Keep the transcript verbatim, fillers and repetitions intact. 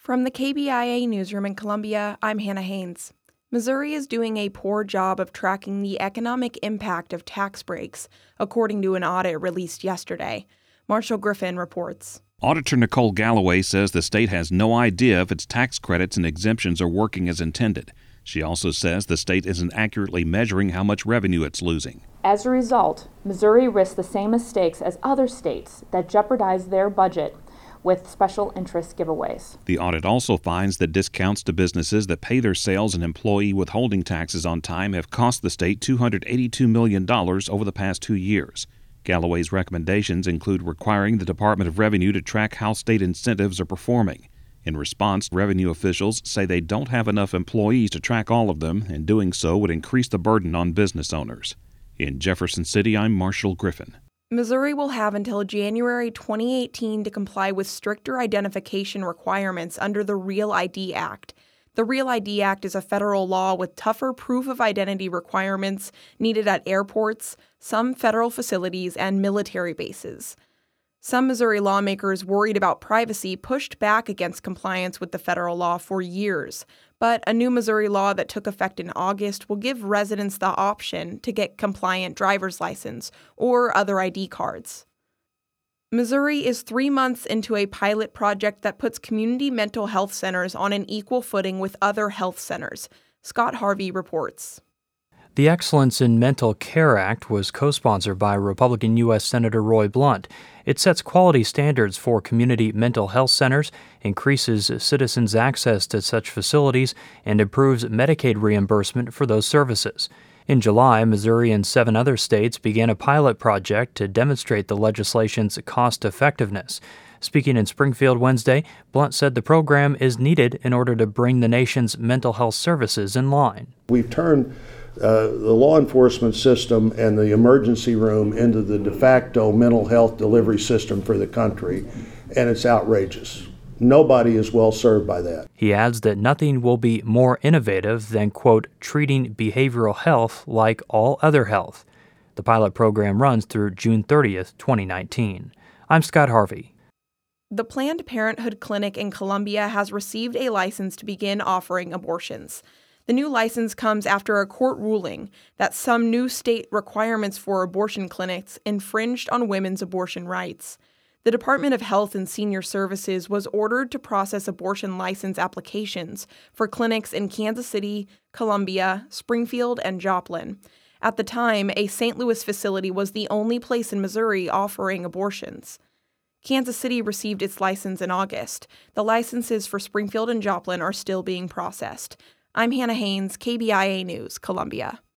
From the K B I A newsroom in Columbia, I'm Hannah Haynes. Missouri is doing a poor job of tracking the economic impact of tax breaks, according to an audit released yesterday. Marshall Griffin reports. Auditor Nicole Galloway says the state has no idea if its tax credits and exemptions are working as intended. She also says the state isn't accurately measuring how much revenue it's losing. As a result, Missouri risks the same mistakes as other states that jeopardize their budget with special interest giveaways. The audit also finds that discounts to businesses that pay their sales and employee withholding taxes on time have cost the state two hundred eighty-two million dollars over the past two years. Galloway's recommendations include requiring the Department of Revenue to track how state incentives are performing. In response, revenue officials say they don't have enough employees to track all of them, and doing so would increase the burden on business owners. In Jefferson City, I'm Marshall Griffin. Missouri will have until January twenty eighteen to comply with stricter identification requirements under the REAL I D Act. The REAL I D Act is a federal law with tougher proof of identity requirements needed at airports, some federal facilities, and military bases. Some Missouri lawmakers worried about privacy pushed back against compliance with the federal law for years, but a new Missouri law that took effect in August will give residents the option to get compliant driver's license or other I D cards. Missouri is three months into a pilot project that puts community mental health centers on an equal footing with other health centers. Scott Harvey reports. The Excellence in Mental Care Act was co-sponsored by Republican U S Senator Roy Blunt. It sets quality standards for community mental health centers, increases citizens' access to such facilities, and improves Medicaid reimbursement for those services. In July, Missouri and seven other states began a pilot project to demonstrate the legislation's cost-effectiveness. Speaking in Springfield Wednesday, Blunt said the program is needed in order to bring the nation's mental health services in line. We've turned uh, the law enforcement system and the emergency room into the de facto mental health delivery system for the country, and it's outrageous. Nobody is well served by that. He adds that nothing will be more innovative than, quote, treating behavioral health like all other health. The pilot program runs through June thirtieth, twenty nineteen. I'm Scott Harvey. The Planned Parenthood Clinic in Columbia has received a license to begin offering abortions. The new license comes after a court ruling that some new state requirements for abortion clinics infringed on women's abortion rights. The Department of Health and Senior Services was ordered to process abortion license applications for clinics in Kansas City, Columbia, Springfield, and Joplin. At the time, a Saint Louis facility was the only place in Missouri offering abortions. Kansas City received its license in August. The licenses for Springfield and Joplin are still being processed. I'm Hannah Haynes, K B I A News, Columbia.